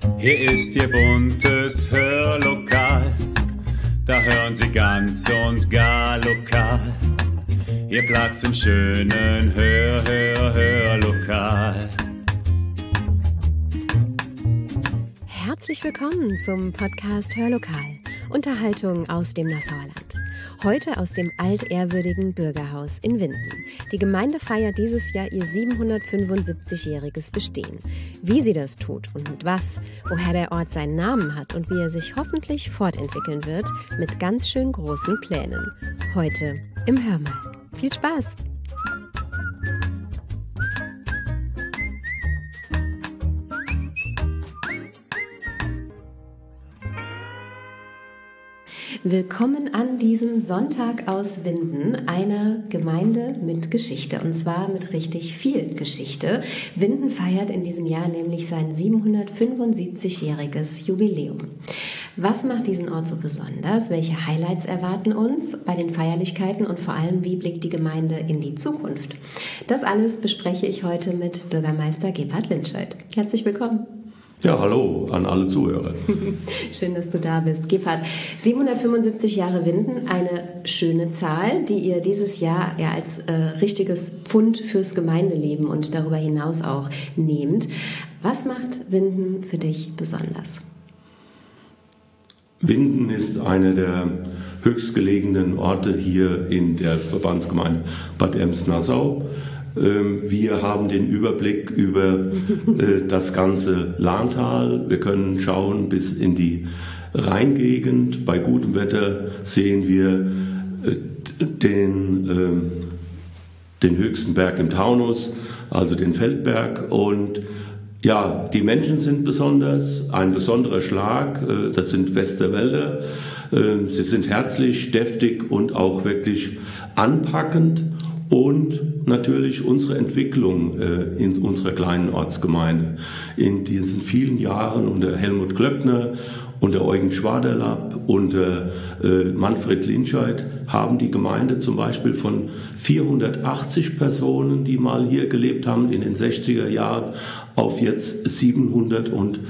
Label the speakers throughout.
Speaker 1: Hier ist Ihr buntes Hörlokal, da hören Sie ganz und gar lokal. Ihr Platz im schönen Hörlokal.
Speaker 2: Herzlich willkommen zum Podcast Hörlokal. Unterhaltung aus dem Nassauer Land. Heute aus dem altehrwürdigen Bürgerhaus in Winden. Die Gemeinde feiert dieses Jahr ihr 775-jähriges Bestehen. Wie sie das tut und mit was, woher der Ort seinen Namen hat und wie er sich hoffentlich fortentwickeln wird, mit ganz schön großen Plänen. Heute im Hörmal. Viel Spaß! Willkommen an diesem Sonntag aus Winden, einer Gemeinde mit Geschichte, und zwar mit richtig viel Geschichte. Winden feiert in diesem Jahr nämlich sein 775-jähriges Jubiläum. Was macht diesen Ort so besonders? Welche Highlights erwarten uns bei den Feierlichkeiten und vor allem, wie blickt die Gemeinde in die Zukunft? Das alles bespreche ich heute mit Bürgermeister Gebhard Lindscheid. Herzlich willkommen.
Speaker 3: Ja, hallo an alle Zuhörer.
Speaker 2: Schön, dass du da bist. Gebhard, 775 Jahre Winden, eine schöne Zahl, die ihr dieses Jahr ja als richtiges Pfund fürs Gemeindeleben und darüber hinaus auch nehmt. Was macht Winden für dich besonders?
Speaker 3: Winden ist einer der höchstgelegenen Orte hier in der Verbandsgemeinde Bad Ems-Nassau. Wir haben den Überblick über das ganze Lahntal. Wir können schauen bis in die Rheingegend. Bei gutem Wetter sehen wir den höchsten Berg im Taunus, also den Feldberg. Und ja, die Menschen sind besonders, ein besonderer Schlag. Das sind Westerwälder. Sie sind herzlich, deftig und auch wirklich anpackend. Und natürlich unsere Entwicklung in unserer kleinen Ortsgemeinde. In diesen vielen Jahren unter Helmut Glöckner, unter Eugen Schwaderlapp, unter Manfred Lindscheid haben die Gemeinde zum Beispiel von 480 Personen, die mal hier gelebt haben in den 60er Jahren, auf jetzt 780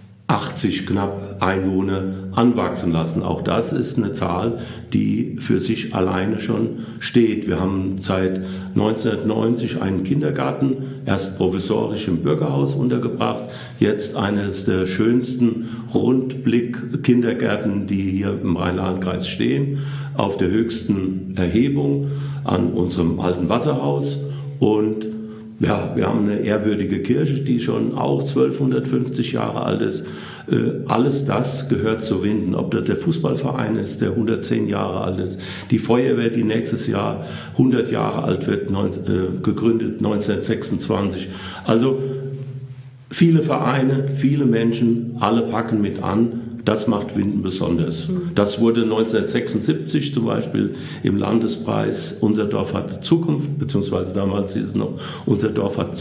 Speaker 3: knapp Einwohner anwachsen lassen. Auch das ist eine Zahl, die für sich alleine schon steht. Wir haben seit 1990 einen Kindergarten, erst provisorisch im Bürgerhaus untergebracht, jetzt eines der schönsten Rundblick-Kindergärten, die hier im Rhein-Lahn-Kreis stehen, auf der höchsten Erhebung an unserem alten Wasserhaus. Und ja, wir haben eine ehrwürdige Kirche, die schon auch 1250 Jahre alt ist. Alles das gehört zu Winden. Ob das der Fußballverein ist, der 110 Jahre alt ist, die Feuerwehr, die nächstes Jahr 100 Jahre alt wird, gegründet 1926. Also viele Vereine, viele Menschen, alle packen mit an. Das macht Winden besonders. Das wurde 1976 zum Beispiel im Landespreis Unser Dorf hat Zukunft, beziehungsweise damals hieß es noch Unser Dorf hat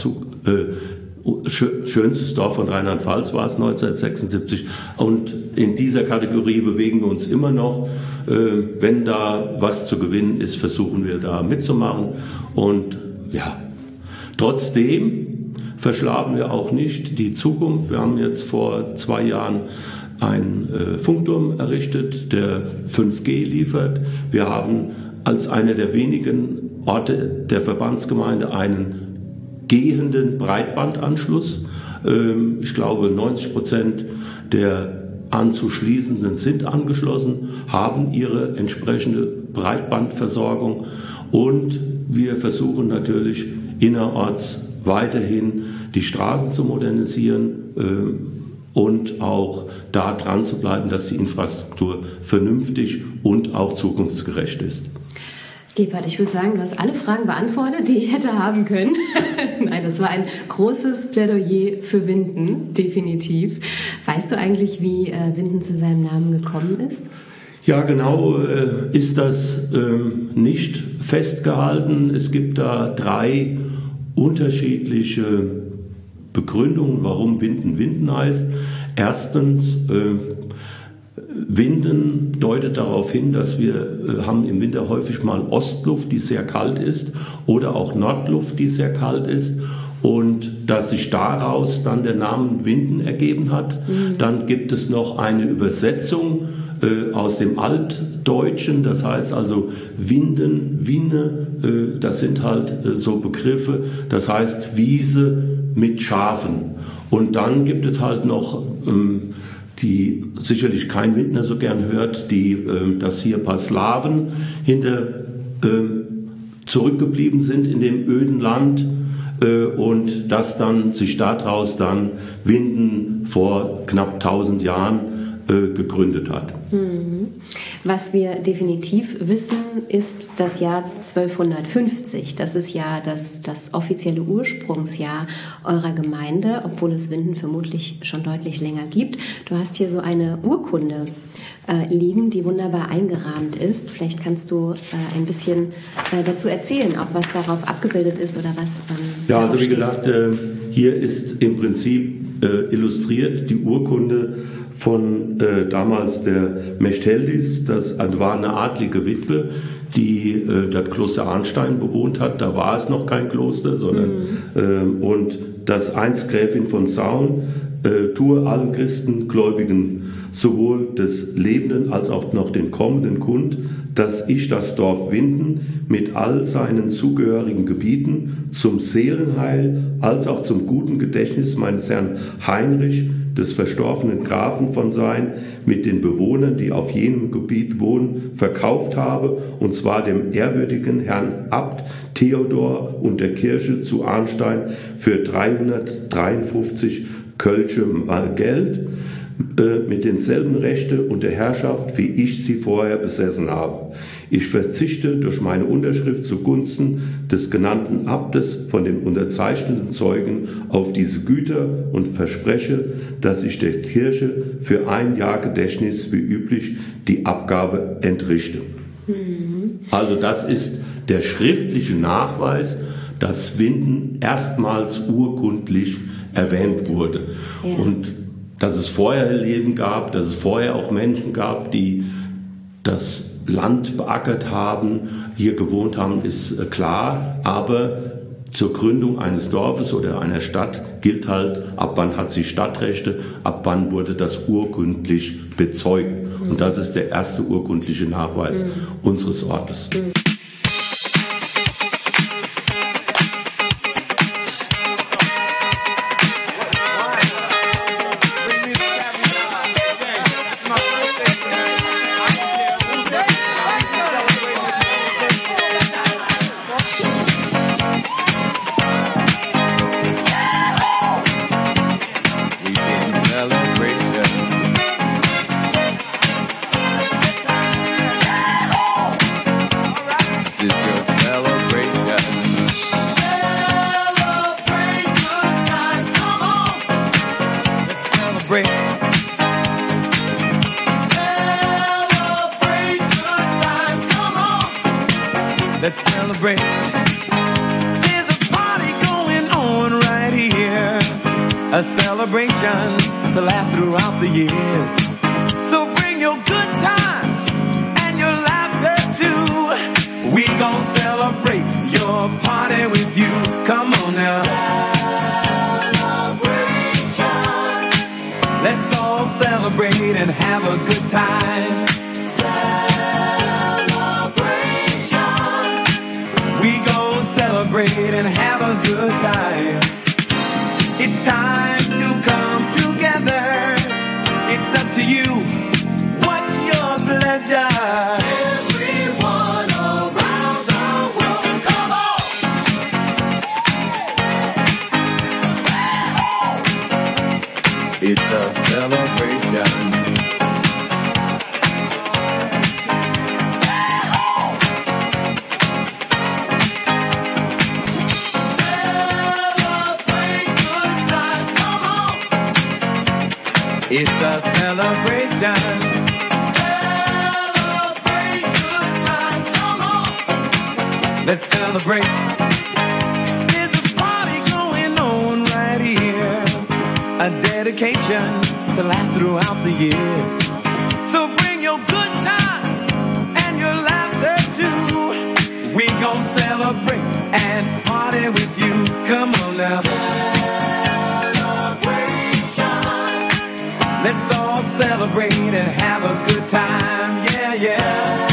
Speaker 3: schönstes Dorf von Rheinland-Pfalz war es 1976. Und in dieser Kategorie bewegen wir uns immer noch. Wenn da was zu gewinnen ist, versuchen wir da mitzumachen. Und ja, trotzdem verschlafen wir auch nicht die Zukunft. Wir haben jetzt vor 2 Jahren einen Funkturm errichtet, der 5G liefert. Wir haben als einer der wenigen Orte der Verbandsgemeinde einen gehenden Breitbandanschluss. Ich glaube, 90% der Anzuschließenden sind angeschlossen, haben ihre entsprechende Breitbandversorgung. Und wir versuchen natürlich innerorts weiterhin die Straßen zu modernisieren, und auch da dran zu bleiben, dass die Infrastruktur vernünftig und auch zukunftsgerecht ist.
Speaker 2: Gebhard, ich würde sagen, du hast alle Fragen beantwortet, die ich hätte haben können. Nein, das war ein großes Plädoyer für Winden, definitiv. Weißt du eigentlich, wie Winden zu seinem Namen gekommen ist?
Speaker 3: Ja, genau ist das nicht festgehalten. Es gibt da 3 unterschiedliche Begründungen, warum Winden Winden heißt. Erstens, Winden deutet darauf hin, dass wir haben im Winter häufig mal Ostluft, die sehr kalt ist, oder auch Nordluft, die sehr kalt ist. und dass sich daraus dann der Name Winden ergeben hat. Dann gibt es noch eine Übersetzung aus dem Altdeutschen, das heißt also Winden, Winne, das sind halt so Begriffe, das heißt Wiese mit Schafen. Und dann gibt es halt noch, die sicherlich kein Windner so gern hört, dass hier ein paar Slawen zurückgeblieben sind in dem öden Land, und dass dann sich daraus dann Winden vor knapp 1000 Jahren gegründet hat.
Speaker 2: Was wir definitiv wissen, ist das Jahr 1250. Das ist ja das offizielle Ursprungsjahr eurer Gemeinde, obwohl es Winden vermutlich schon deutlich länger gibt. Du hast hier so eine Urkunde liegen, die wunderbar eingerahmt ist. Vielleicht kannst du ein bisschen dazu erzählen, auch was darauf abgebildet ist oder was
Speaker 3: ja, also wie
Speaker 2: steht.
Speaker 3: gesagt, hier ist im Prinzip illustriert die Urkunde von damals der Mechtheldis. Das war eine adlige Witwe, die das Kloster Arnstein bewohnt hat. Da war es noch kein Kloster, sondern und das einst Gräfin von Saun tue allen Christengläubigen sowohl des Lebenden als auch noch den kommenden kund, dass ich das Dorf Winden mit all seinen zugehörigen Gebieten zum Seelenheil als auch zum guten Gedächtnis meines Herrn Heinrich, des verstorbenen Grafen von Sayn, mit den Bewohnern, die auf jenem Gebiet wohnen, verkauft habe, und zwar dem ehrwürdigen Herrn Abt Theodor und der Kirche zu Arnstein für 353 Kölsche Geld, mit denselben Rechte und der Herrschaft, wie ich sie vorher besessen habe. Ich verzichte durch meine Unterschrift zugunsten des genannten Abtes von dem unterzeichneten Zeugen auf diese Güter und verspreche, dass ich der Kirche für 1 Jahr Gedächtnis wie üblich die Abgabe entrichte. Also das ist der schriftliche Nachweis, dass Winden erstmals urkundlich erwähnt wurde.
Speaker 2: Ja.
Speaker 3: Und dass es vorher Leben gab, dass es vorher auch Menschen gab, die das Land beackert haben, hier gewohnt haben, ist klar. Aber zur Gründung eines Dorfes oder einer Stadt gilt halt, ab wann hat sie Stadtrechte, ab wann wurde das urkundlich bezeugt. Und das ist der erste urkundliche Nachweis unseres Ortes.
Speaker 4: Let's celebrate. There's a party going on right here. A celebration to last throughout the years. So bring your good times and your laughter too. We gon' celebrate your party with you. Come on now. Celebration. Let's all celebrate and have a good time. Celebrate and have a good time. It's time to come together. It's up to you. What's your pleasure? Everyone around the world, come on! It's a celebration. It's a celebration. Celebrate good times, come on. Let's celebrate. There's a party going on right here. A dedication to last throughout the years. So bring your good times and your laughter too. We gon' celebrate. celebrate and party with you. Come on now. Let's all celebrate and have a good time. Yeah, yeah.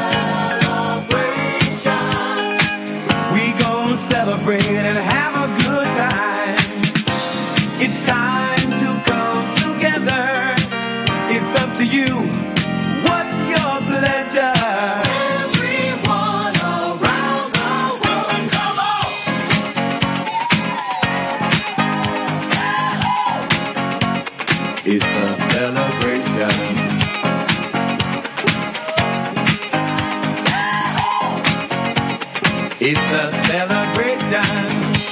Speaker 4: We gonna celebrate and have a good time. It's time to come together. It's up to you. What's your pleasure? Everyone around the world, come on. It's a celebration. It's a celebration.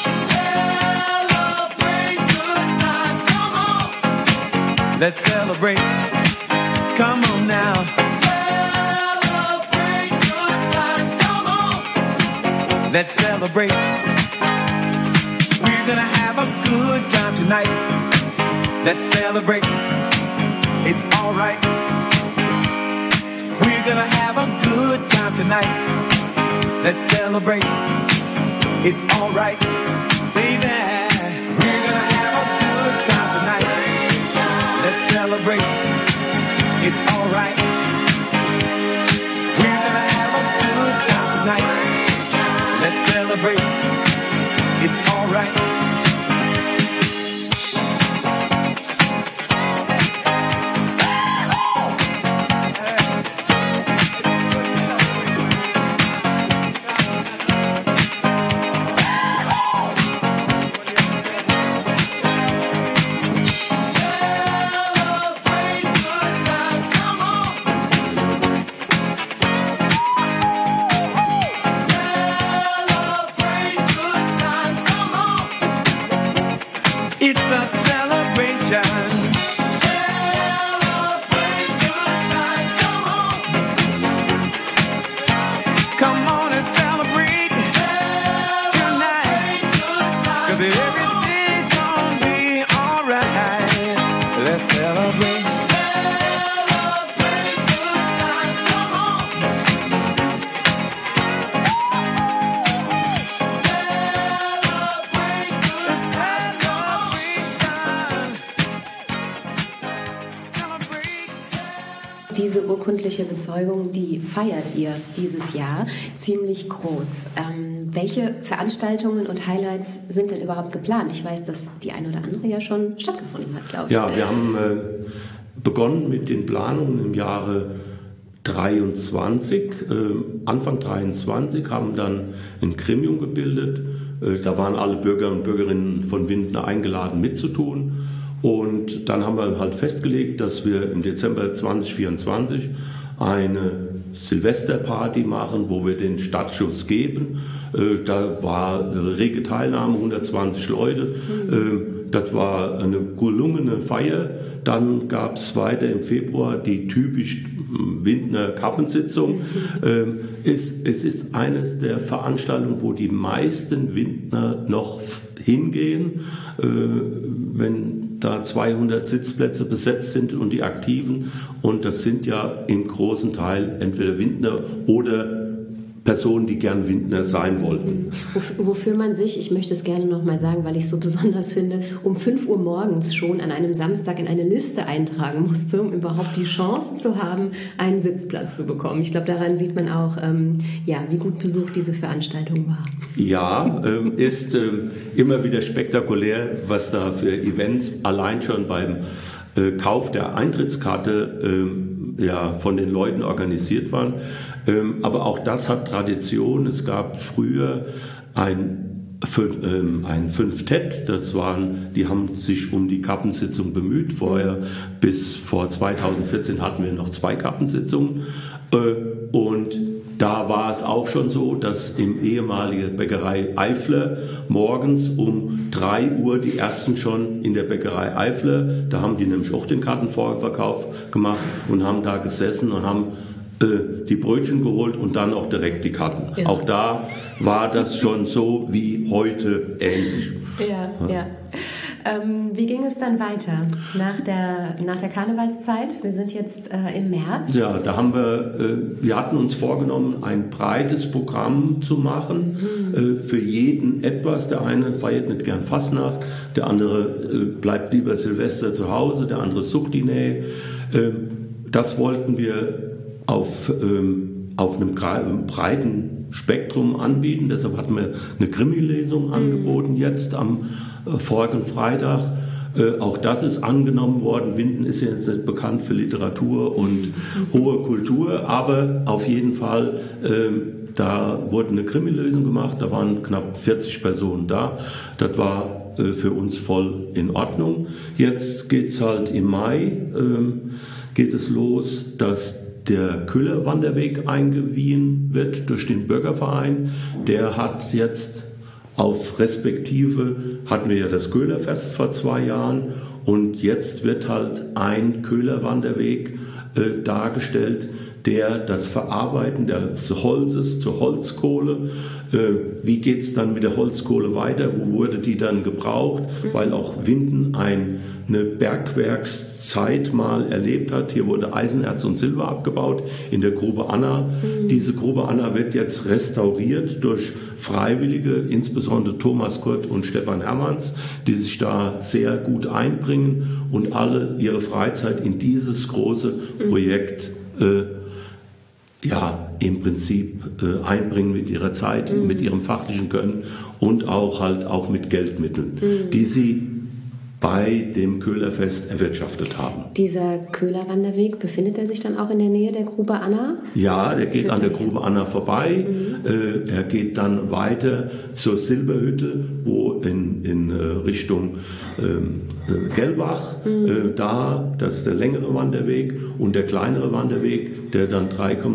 Speaker 4: Celebrate good times, come on. Let's celebrate. Come on now. Celebrate good times, come on. Let's celebrate. We're gonna have a good time tonight. Let's celebrate. It's alright. We're gonna have a good time tonight. Let's celebrate. It's alright, baby. We're gonna have a good time tonight. Let's celebrate. It's alright. We're gonna have a good time tonight. Let's celebrate. It's alright. It's a celebration. Celebrate good times, come on. Come on and celebrate tonight. 'Cause everything's gonna be alright. Let's celebrate. Celebrate good times, come on.
Speaker 2: Diese urkundliche Bezeugung, die feiert ihr dieses Jahr ziemlich groß. Welche Veranstaltungen und Highlights sind denn überhaupt geplant? Ich weiß, dass die eine oder andere ja schon stattgefunden hat, glaube ich.
Speaker 3: Ja, wir haben begonnen mit den Planungen im Jahre 23, Anfang 23, haben dann ein Gremium gebildet. Da waren alle Bürger und Bürgerinnen von Windner eingeladen mitzutun. Und dann haben wir halt festgelegt, dass wir im Dezember 2024 eine Silvesterparty machen, wo wir den Startschuss geben. Da war rege Teilnahme, 120 Leute. Das war eine gelungene Feier. Dann gab es weiter im Februar die typisch Windner Kappensitzung. Es ist eines der Veranstaltungen, wo die meisten Windner noch hingehen, wenn da 200 Sitzplätze besetzt sind und die Aktiven. Und das sind ja im großen Teil entweder Windner oder Personen, die gern Windner sein wollten.
Speaker 2: Wofür man sich, ich möchte es gerne nochmal sagen, weil ich es so besonders finde, um 5 Uhr morgens schon an einem Samstag in eine Liste eintragen musste, um überhaupt die Chance zu haben, einen Sitzplatz zu bekommen. Ich glaube, daran sieht man auch, wie gut besucht diese Veranstaltung war. Ja,
Speaker 3: ist immer wieder spektakulär, was da für Events allein schon beim Kauf der Eintrittskarte von den Leuten organisiert waren. Aber auch das hat Tradition. Es gab früher ein Fünftett, die haben sich um die Kappensitzung bemüht. Bis vor 2014 hatten wir noch 2 Kappensitzungen. Und da war es auch schon so, dass im ehemaligen Bäckerei Eifler morgens um 3 Uhr die ersten schon in der Bäckerei Eifler, da haben die nämlich auch den Kartenvorverkauf gemacht und haben da gesessen und haben die Brötchen geholt und dann auch direkt die Karten. Ja. Auch da war das schon so wie heute ähnlich.
Speaker 2: Ja. Wie ging es dann weiter nach der Karnevalszeit? Wir sind jetzt im März.
Speaker 3: Ja, da haben wir hatten uns vorgenommen, ein breites Programm zu machen, für jeden etwas. Der eine feiert nicht gern Fastnacht, der andere bleibt lieber Silvester zu Hause, der andere sucht die Nähe. Das wollten wir auf einem breiten Spektrum anbieten. Deshalb hatten wir eine Krimi-Lesung angeboten jetzt am vorigen Freitag. Auch das ist angenommen worden. Winden ist jetzt nicht bekannt für Literatur und hohe Kultur, aber auf jeden Fall, da wurde eine Krimi-Lesung gemacht, da waren knapp 40 Personen da. Das war für uns voll in Ordnung. Jetzt geht es halt im Mai, geht es los, dass der Köhler-Wanderweg eingewiesen wird durch den Bürgerverein. Der hat jetzt auf respektive, hatten wir ja das Köhlerfest vor 2 Jahren und jetzt wird halt ein Köhler-Wanderweg dargestellt, der das Verarbeiten des Holzes zur Holzkohle, wie geht es dann mit der Holzkohle weiter, wo wurde die dann gebraucht, weil auch Winden eine Bergwerkszeit mal erlebt hat. Hier wurde Eisenerz und Silber abgebaut in der Grube Anna. Diese Grube Anna wird jetzt restauriert durch Freiwillige, insbesondere Thomas Kurt und Stefan Hermanns, die sich da sehr gut einbringen und alle ihre Freizeit in dieses große Projekt im Prinzip einbringen mit ihrer Zeit, mit ihrem fachlichen Können und auch mit Geldmitteln, die sie bei dem Köhlerfest erwirtschaftet haben.
Speaker 2: Dieser Köhler-Wanderweg, befindet er sich dann auch in der Nähe der Grube Anna?
Speaker 3: Ja, der geht an der Grube Anna vorbei. Er geht dann weiter zur Silberhütte, wo in Richtung Gellbach, das ist der längere Wanderweg, und der kleinere Wanderweg, der dann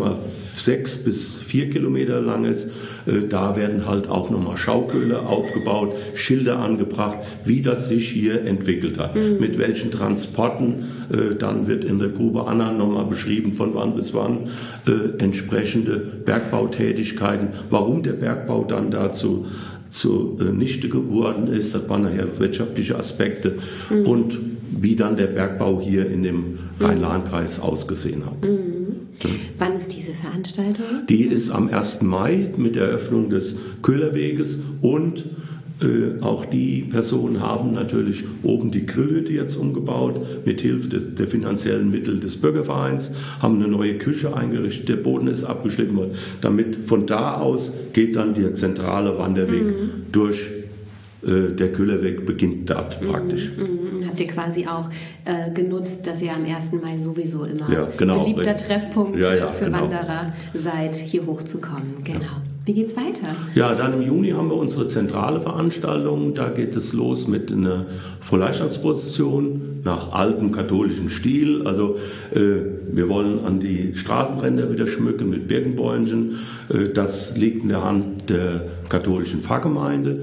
Speaker 3: 3,6 bis 4 Kilometer lang ist, da werden halt auch nochmal Schauköhler aufgebaut, Schilder angebracht, wie das sich hier entwickelt hat, mit welchen Transporten, dann wird in der Grube Anna nochmal beschrieben, von wann bis wann, entsprechende Bergbautätigkeiten, warum der Bergbau dann dazu zunichte geworden ist, das waren nachher wirtschaftliche Aspekte und wie dann der Bergbau hier in dem Rhein-Lahn-Kreis ausgesehen hat.
Speaker 2: Wann ist diese Veranstaltung?
Speaker 3: Die ist am 1. Mai mit der Eröffnung des Köhlerweges und auch die Personen haben natürlich oben die Grillhütte jetzt umgebaut, mit Hilfe der finanziellen Mittel des Bürgervereins, haben eine neue Küche eingerichtet, der Boden ist abgeschnitten worden. Damit von da aus geht dann der zentrale Wanderweg durch. Der Köhlerweg beginnt dort praktisch.
Speaker 2: Habt ihr quasi auch genutzt, dass ihr am 1. Mai sowieso immer beliebter Treffpunkt für Wanderer seid, hier hochzukommen. Genau. Ja. Wie geht's weiter?
Speaker 3: Ja, dann im Juni haben wir unsere zentrale Veranstaltung. Da geht es los mit einer Frohleichnamsprozession nach altem katholischen Stil. Also wir wollen an die Straßenränder wieder schmücken mit Birkenbäumchen. Das liegt in der Hand der katholischen Pfarrgemeinde.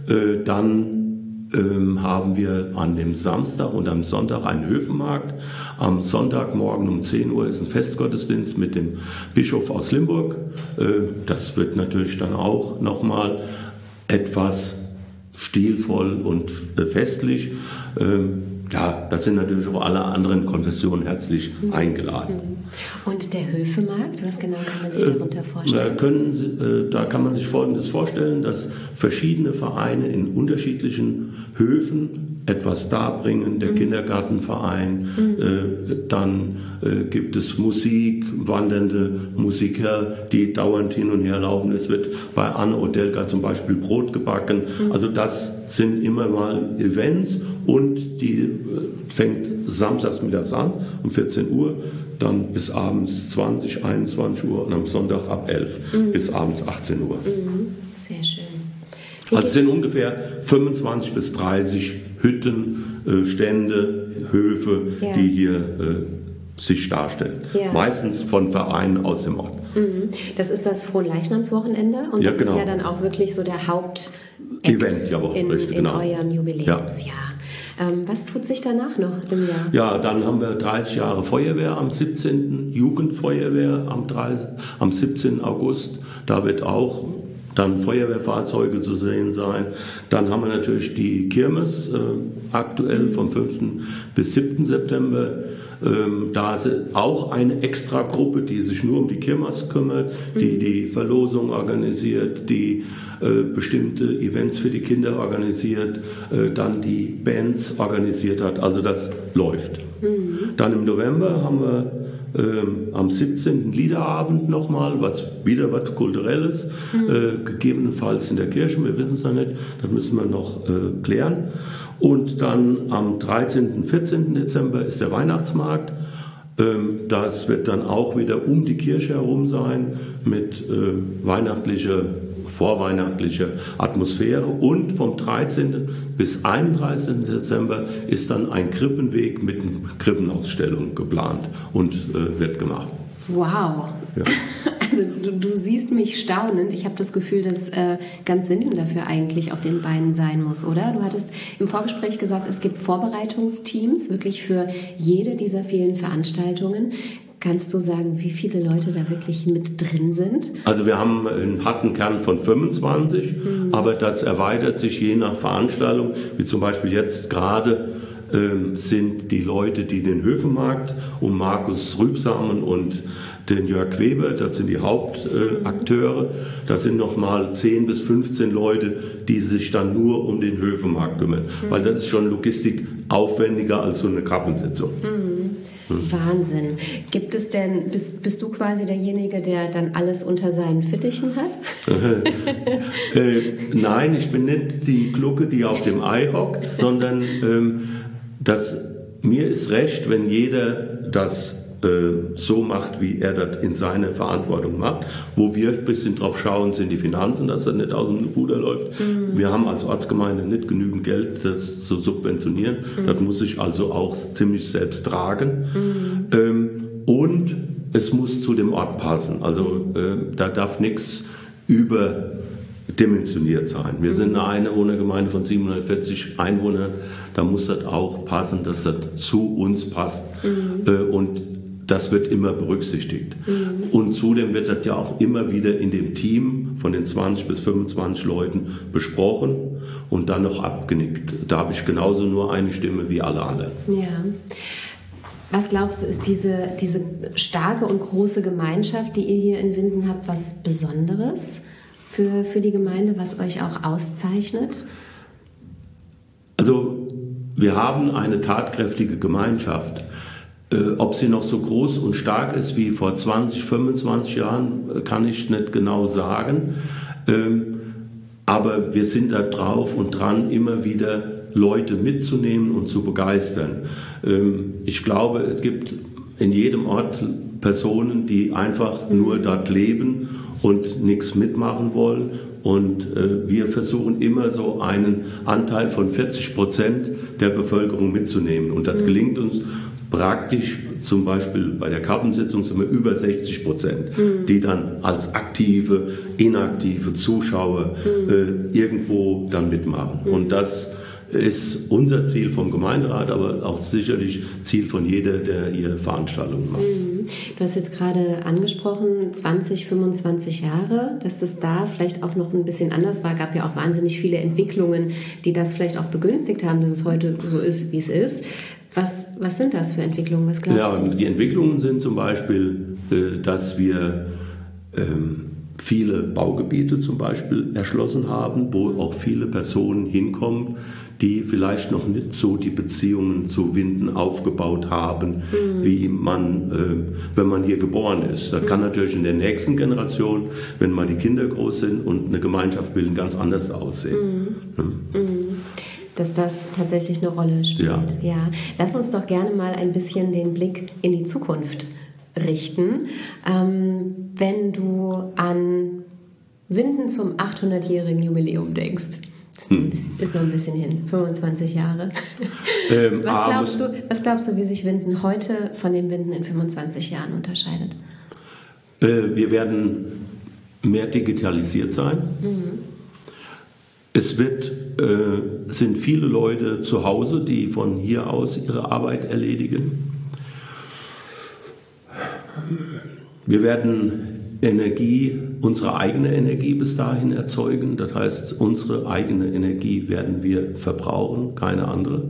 Speaker 3: Dann haben wir an dem Samstag und am Sonntag einen Höfenmarkt. Am Sonntagmorgen um 10 Uhr ist ein Festgottesdienst mit dem Bischof aus Limburg. Das wird natürlich dann auch nochmal etwas stilvoll und festlich. Da sind natürlich auch alle anderen Konfessionen herzlich eingeladen.
Speaker 2: Und der Höfemarkt, was genau kann man sich darunter vorstellen?
Speaker 3: Da kann man sich Folgendes vorstellen, dass verschiedene Vereine in unterschiedlichen Höfen etwas darbringen, der Kindergartenverein, dann gibt es Musik, wandernde Musiker, die dauernd hin und her laufen. Es wird bei Anne Odelka zum Beispiel Brot gebacken. Also das sind immer mal Events und die fängt samstags mittags an um 14 Uhr, dann bis abends 20, 21 Uhr und am Sonntag ab 11 bis abends 18 Uhr.
Speaker 2: Sehr schön.
Speaker 3: Also es sind ungefähr 25 bis 30 Hütten, Stände, Höfe, die hier sich darstellen. Ja. Meistens von Vereinen aus dem Ort.
Speaker 2: Das ist das Fronleichnamswochenende und das ist ja dann auch wirklich so der Hauptevent in eurem Jubiläumsjahr. Was tut sich danach noch im Jahr?
Speaker 3: Ja, dann haben wir 30 Jahre Feuerwehr am 17. Jugendfeuerwehr am 17. August. Da wird auch dann Feuerwehrfahrzeuge zu sehen sein. Dann haben wir natürlich die Kirmes aktuell vom 5. bis 7. September. Da ist auch eine Extragruppe, die sich nur um die Kirmes kümmert, die die Verlosung organisiert, die bestimmte Events für die Kinder organisiert, dann die Bands organisiert hat. Also das läuft. Dann im November haben wir am 17. Liederabend nochmal, wieder was Kulturelles, gegebenenfalls in der Kirche, wir wissen es noch nicht, das müssen wir noch klären. Und dann am 13. und 14. Dezember ist der Weihnachtsmarkt. Das wird dann auch wieder um die Kirche herum sein mit vorweihnachtlicher Atmosphäre. Und vom 13. bis 31. Dezember ist dann ein Krippenweg mit einer Krippenausstellung geplant und wird gemacht.
Speaker 2: Wow! Ja. Also du siehst mich staunend. Ich habe das Gefühl, dass ganz Winden dafür eigentlich auf den Beinen sein muss, oder? Du hattest im Vorgespräch gesagt, es gibt Vorbereitungsteams, wirklich für jede dieser vielen Veranstaltungen. Kannst du sagen, wie viele Leute da wirklich mit drin sind? Also wir haben einen harten Kern von 25, aber das erweitert sich je nach Veranstaltung, wie zum Beispiel jetzt gerade sind die Leute, die den Höfenmarkt um Markus Rübsamen und den Jörg Weber, das sind die Hauptakteure, das sind nochmal 10 bis 15 Leute, die sich dann nur um den Höfenmarkt kümmern, weil das ist schon Logistik aufwendiger als so eine Kappensitzung. Wahnsinn. Gibt es denn, bist du quasi derjenige, der dann alles unter seinen Fittichen hat? Nein, ich bin nicht die Glucke, die auf dem Ei hockt, sondern mir ist recht, wenn jeder das so macht, wie er das in seiner Verantwortung macht. Wo wir ein bisschen drauf schauen, sind die Finanzen, dass das nicht aus dem Ruder läuft. Wir haben als Ortsgemeinde nicht genügend Geld, das zu subventionieren. Das muss ich also auch ziemlich selbst tragen. Und es muss zu dem Ort passen. Also da darf nichts überdimensioniert sein. Wir sind eine Einwohnergemeinde von 740 Einwohnern. Da muss das auch passen, dass das zu uns passt. Und das wird immer berücksichtigt. Und zudem wird das ja auch immer wieder in dem Team von den 20 bis 25 Leuten besprochen und dann noch abgenickt. Da habe ich genauso nur eine Stimme wie alle anderen. Ja. Was glaubst du, ist diese starke und große Gemeinschaft, die ihr hier in Winden habt, was Besonderes für die Gemeinde, was euch auch auszeichnet? Also wir haben eine tatkräftige Gemeinschaft. Ob sie noch so groß und stark ist wie vor 20, 25 Jahren, kann ich nicht genau sagen. Aber wir sind da drauf und dran, immer wieder Leute mitzunehmen und zu begeistern. Ich glaube, es gibt in jedem Ort Personen, die einfach nur dort leben und nichts mitmachen wollen. Und wir versuchen immer so einen Anteil von 40% der Bevölkerung mitzunehmen. Und das gelingt uns praktisch, zum Beispiel bei der Kappensitzung sind wir über 60%, die dann als aktive, inaktive Zuschauer irgendwo dann mitmachen. Und das ist unser Ziel vom Gemeinderat, aber auch sicherlich Ziel von jeder, der hier Veranstaltungen macht. Du hast jetzt gerade angesprochen, 20, 25 Jahre, dass das da vielleicht auch noch ein bisschen anders war. Gab ja auch wahnsinnig viele Entwicklungen, die das vielleicht auch begünstigt haben, dass es heute so ist, wie es ist. Was sind das für Entwicklungen? Was glaubst du? Die Entwicklungen sind zum Beispiel, dass wir viele Baugebiete zum Beispiel erschlossen haben, wo auch viele Personen hinkommen, die vielleicht noch nicht so die Beziehungen zu Winden aufgebaut haben, wie man, wenn man hier geboren ist. Das kann natürlich in der nächsten Generation, wenn mal die Kinder groß sind und eine Gemeinschaft bilden, ganz anders aussehen. Dass das tatsächlich eine Rolle spielt. Ja. Lass uns doch gerne mal ein bisschen den Blick in die Zukunft richten. Wenn du an Winden zum 800-jährigen Jubiläum denkst, ist noch ein bisschen hin, 25 Jahre. Was glaubst du, wie sich Winden heute von dem Winden in 25 Jahren unterscheidet? Wir werden mehr digitalisiert sein. Es sind viele Leute zu Hause, die von hier aus ihre Arbeit erledigen. Wir werden
Speaker 3: unsere eigene Energie bis dahin erzeugen. Das heißt, unsere eigene Energie werden wir verbrauchen, keine andere.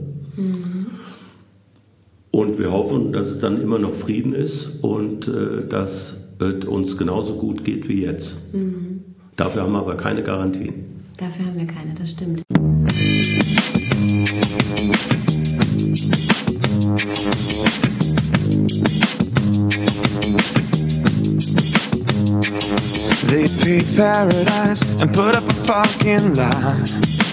Speaker 3: Und wir hoffen, dass es dann immer noch Frieden ist und dass es uns genauso gut geht wie jetzt. Dafür haben wir aber keine Garantien.
Speaker 2: Dafür haben wir keine, das stimmt.
Speaker 4: They paid paradise and put up a fucking line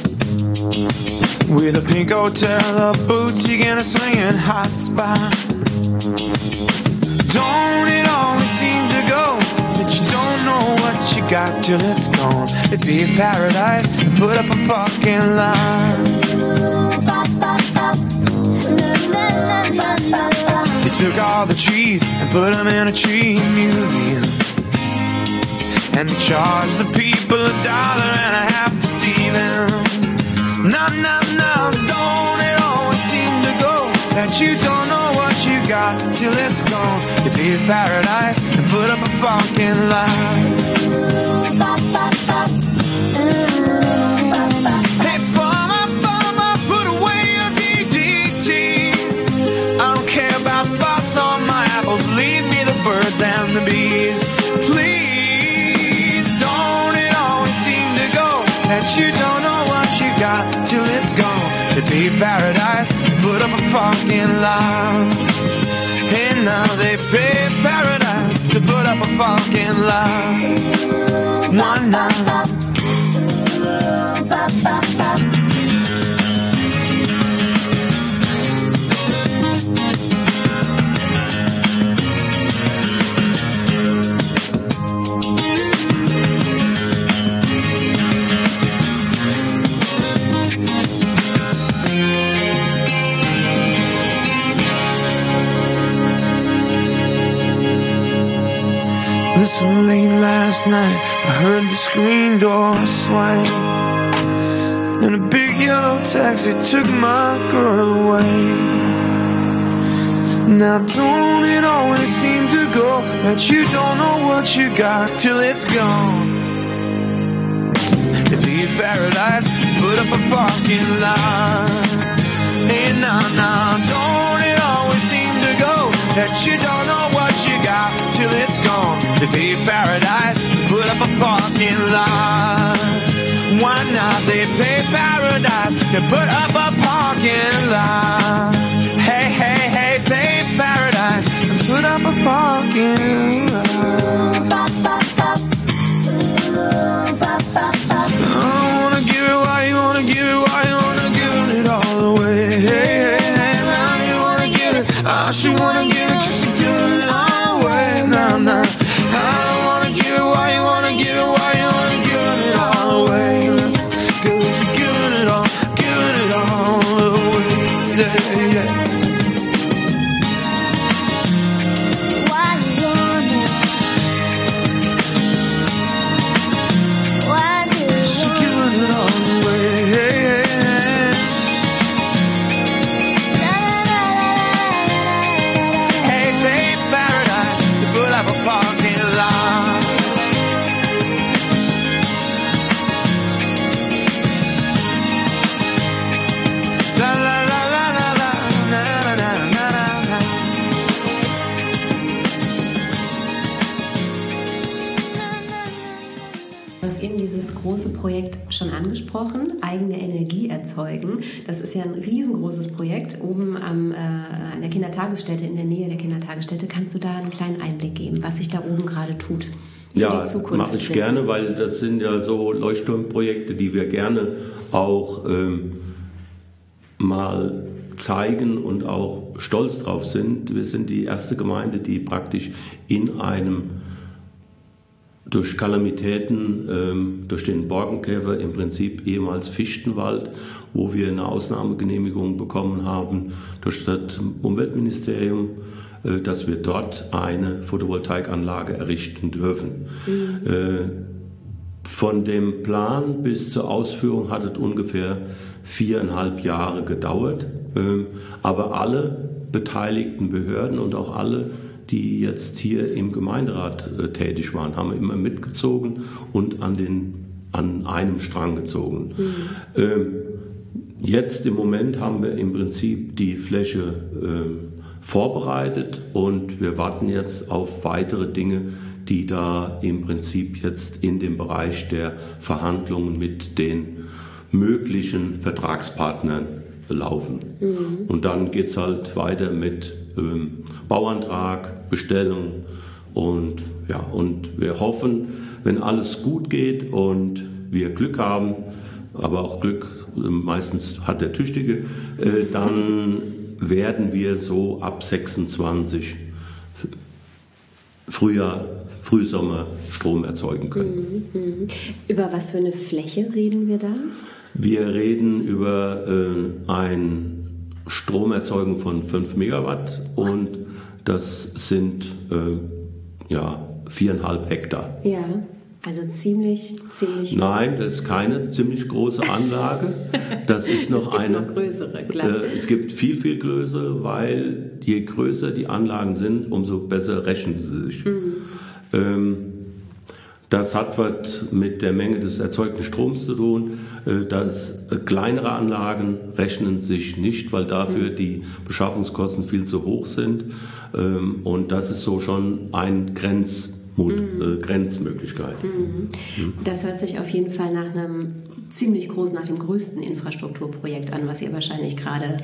Speaker 4: with a pink hotel, a boutique and a swinging hot spot. Don't it always seem to go that you don't know what you got till it's gone? They paid paradise and put up a fucking line. They took all the trees and put them in a tree museum. And they charge the people $1.50 to see them. No, no, no, don't it always seem to go that you don't know what you got till it's gone? You pay paradise and put up a fucking line. Hey, farmer, put away your DDT. I don't care about spots on my apples. Leave me the birds and the bees, please. That you don't know what you got till it's gone. They pay paradise, put up a fucking line. And now they pay paradise to put up a fucking line. One night. So late last night, I heard the screen door swing, and a big yellow taxi took my girl away. Now don't it always seem to go that you don't know what you got till it's gone? They leave paradise, put up a parking lot. And now don't it always seem to go that you don't know what you got till it's gone? They pay paradise, put up a parking lot. Why not? They pay paradise to put up a parking lot. Hey, hey, hey, pay paradise and put up a parking lot. I wanna give it, why you wanna give it, why you wanna give it all away. Hey, hey, hey, now you wanna give it, I should wanna give it, 'cause you're giving it all away. Now, now. I don't wanna give it, why you wanna give it, why you wanna give it all away. Giving it all away. Yeah, yeah.
Speaker 5: Why you wanna? Why do you
Speaker 4: She's giving it all away. Hey, babe, paradise to put up a parking lot. La la la la la la na na na na na.
Speaker 2: Du hast eben dieses große Projekt schon angesprochen, eigene Energie erzeugen. Das ist ja ein riesengroßes Projekt oben an der Kindertagesstätte, in der Nähe der Kindertagesstätte. Kannst du da einen kleinen Einblick geben, was sich da oben gerade tut für
Speaker 3: Ja,
Speaker 2: die Zukunft?
Speaker 3: mache ich gerne, weil das sind ja so Leuchtturmprojekte, die wir gerne auch mal zeigen und auch stolz drauf sind. Wir sind die erste Gemeinde, die praktisch in einem durch Kalamitäten, durch den Borkenkäfer, im Prinzip ehemals Fichtenwald, wo wir eine Ausnahmegenehmigung bekommen haben durch das Umweltministerium, dass wir dort eine Photovoltaikanlage errichten dürfen. Von dem Plan bis zur Ausführung hat es ungefähr 4,5 Jahre gedauert, aber alle beteiligten Behörden und auch alle die jetzt hier im Gemeinderat tätig waren, haben wir immer mitgezogen und an einem Strang gezogen. Jetzt im Moment haben wir im Prinzip die Fläche vorbereitet und wir warten jetzt auf weitere Dinge, die da im Prinzip jetzt in dem Bereich der Verhandlungen mit den möglichen Vertragspartnern laufen. Und dann geht es halt weiter mit Bauantrag, Bestellung und wir hoffen, wenn alles gut geht und wir Glück haben, aber auch Glück meistens hat der Tüchtige, dann werden wir so ab 26 Frühsommer Strom erzeugen können.
Speaker 2: Über was für eine Fläche reden wir da?
Speaker 3: Wir reden über eine Stromerzeugung von 5 Megawatt und das sind 4,5 Hektar.
Speaker 2: Ja, also ziemlich.
Speaker 3: Nein, das ist keine ziemlich große Anlage. Das ist noch eine.
Speaker 2: Noch größere, klar.
Speaker 3: Es gibt viel größere, weil je größer die Anlagen sind, umso besser rechnen sie sich. Das hat was mit der Menge des erzeugten Stroms zu tun. Dass kleinere Anlagen rechnen sich nicht, weil dafür die Beschaffungskosten viel zu hoch sind. Und das ist so schon ein Grenzmöglichkeit.
Speaker 2: Das hört sich auf jeden Fall nach einem ziemlich großen, nach dem größten Infrastrukturprojekt an, was ihr wahrscheinlich gerade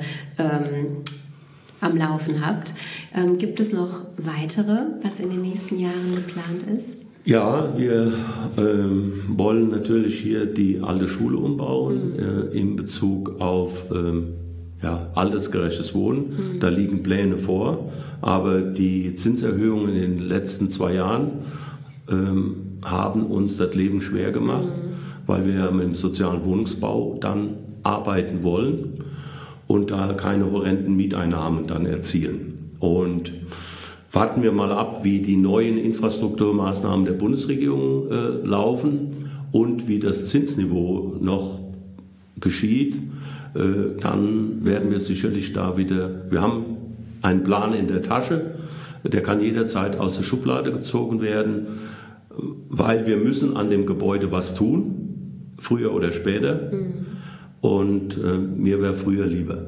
Speaker 2: am Laufen habt. Gibt es noch weitere, was in den nächsten Jahren geplant ist?
Speaker 3: Ja, wir wollen natürlich hier die alte Schule umbauen in Bezug auf altersgerechtes Wohnen. Da liegen Pläne vor, aber die Zinserhöhungen in den letzten 2 Jahren haben uns das Leben schwer gemacht, weil wir ja mit dem sozialen Wohnungsbau dann arbeiten wollen und da keine horrenden Mieteinnahmen dann erzielen. Und warten wir mal ab, wie die neuen Infrastrukturmaßnahmen der Bundesregierung laufen und wie das Zinsniveau noch geschieht. Dann werden wir sicherlich da wieder, wir haben einen Plan in der Tasche, der kann jederzeit aus der Schublade gezogen werden, weil wir müssen an dem Gebäude was tun, früher oder später. Und mir wäre früher lieber.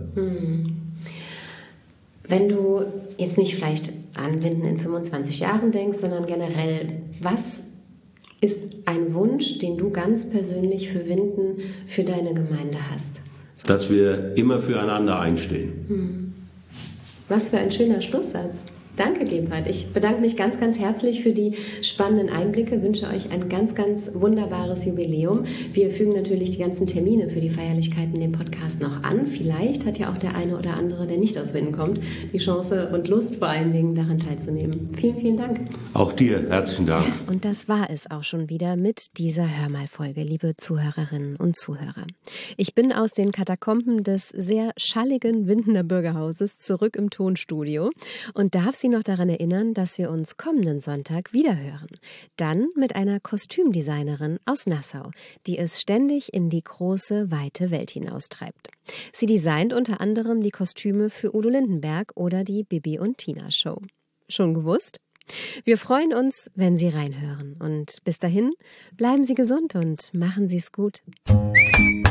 Speaker 2: Wenn du jetzt nicht vielleicht an Winden in 25 Jahren denkst, sondern generell, was ist ein Wunsch, den du ganz persönlich für Winden, für deine Gemeinde hast?
Speaker 3: Dass wir immer füreinander einstehen.
Speaker 2: Was für ein schöner Schlusssatz. Danke, Gebhard. Ich bedanke mich ganz, ganz herzlich für die spannenden Einblicke, wünsche euch ein ganz, ganz wunderbares Jubiläum. Wir fügen natürlich die ganzen Termine für die Feierlichkeiten dem Podcast noch an. Vielleicht hat ja auch der eine oder andere, der nicht aus Winden kommt, die Chance und Lust vor allen Dingen daran teilzunehmen. Vielen, vielen Dank.
Speaker 3: Auch dir herzlichen Dank.
Speaker 2: Und das war es auch schon wieder mit dieser Hörmal-Folge, liebe Zuhörerinnen und Zuhörer. Ich bin aus den Katakomben des sehr schalligen Windener Bürgerhauses zurück im Tonstudio und darf Sie noch daran erinnern, dass wir uns kommenden Sonntag wiederhören. Dann mit einer Kostümdesignerin aus Nassau, die es ständig in die große, weite Welt hinaustreibt. Sie designt unter anderem die Kostüme für Udo Lindenberg oder die Bibi und Tina Show. Schon gewusst? Wir freuen uns, wenn Sie reinhören. Und bis dahin, bleiben Sie gesund und machen Sie es gut.